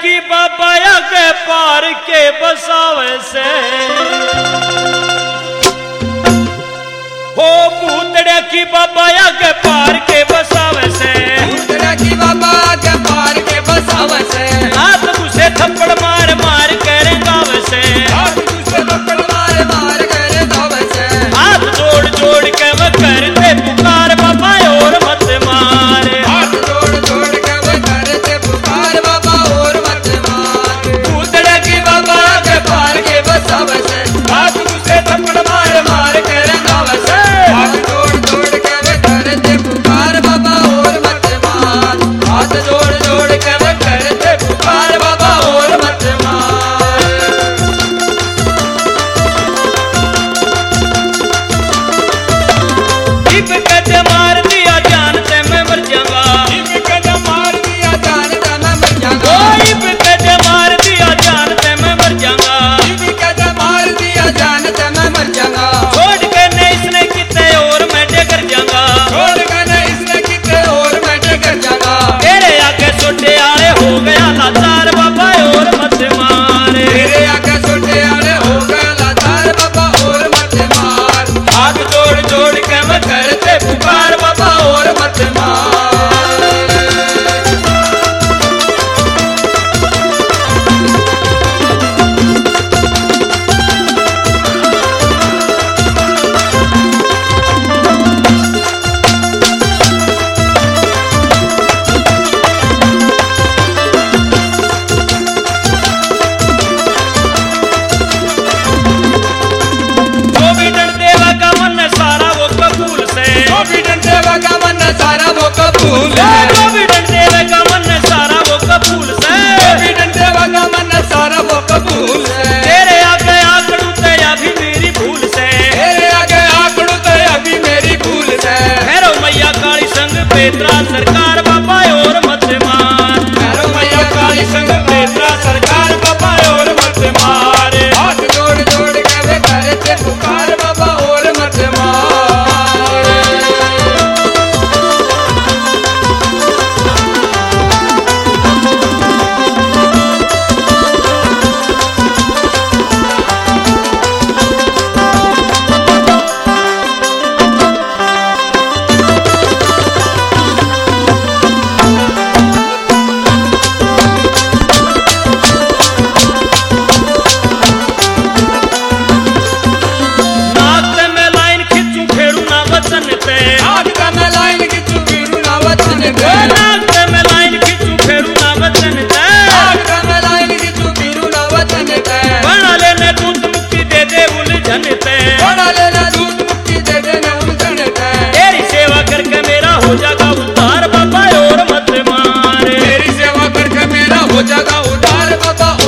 की बाबा के पार के बसावे से हो भूतड़े की बाबा के पार के बसावे से भूतड़े की बाबा के पार के बसावे से हाथ तुझे थप्पड़ मार मार कर गावे से हाथ तुझे थप्पड़ मार मार कर गावे से हाथ जोड़ जोड़ के वो करते पुकार बाबा और मत मार हाथ जोड़ जोड़ के वो करते पुकार बाबा और मत मार भूतड़े की बाबा के पार के बसावे से हाथ तुझे थप्पड़ मार मार कर गावे से हाथ जोड़ जोड़ के वो करते पुकार बाबा और मत मार हाथ जोड़ जोड़ के वो करते पुकार बाबा और मत मार इब कद मार दिया जानते मैं मर जाऊंगा इब कद मार दिया जानते मैं मर जाऊंगा ओ इब कद मार दिया जानते मैं मर जाऊंगा इब कद मार दिया जानते मैं मर जाऊंगा छोड़ के नहीं इसने कितने और मैं डगर जाऊंगा छोड़ के नहीं इसने कितने और मैं डगर जाऊंगा तेरे आगे छोटे आले हो गया लाचार बाबा और मत मार तेरे आगे छोटे आले हो गया लाचार बाबा और मत मार हाथ जोड़ जोड़ के मैं करते पुकार बाबा और मत मार जो भी डर देवा का मन सारा वो कबूल से जो भी डंडे वगा मन सारा वो कबूल है जो भी डर देवा का मन सारा वो कबूल से जो भी डंडे वगा मन सारा वो कबूल है तेरे आगे आकड़ू ते अभी मेरी भूल से तेरे आगे आकड़ू तो अभी मेरी भूल है भैरव मैया काली संग पेत्रा सरकार बाबा और मत मार भैरव मैया काली संग पेत्रा सरकार बाबा और मत मार हाथ जोड़ जोड़ के वे करते पुकार बाबा और मत मार नाक में लाइन खिंचू खेड़ू ना वचन पे हाथ का मैं लाइन की तू वीरू ना वचन दे नाक में लाइन खिंचू खेड़ू ना वचन पे हाथ का मैं लाइन की तू वीरू ना वचन दे बना लेने दूत मुक्ति दे दे उलझन पे बड़ा लेना दूध मुक्ति दे देना उलझन दे तेरी सेवा करके मेरा हो जाएगा उद्धार बाबा और मत मार तेरी सेवा करके मेरा हो जाएगा उधार बाबा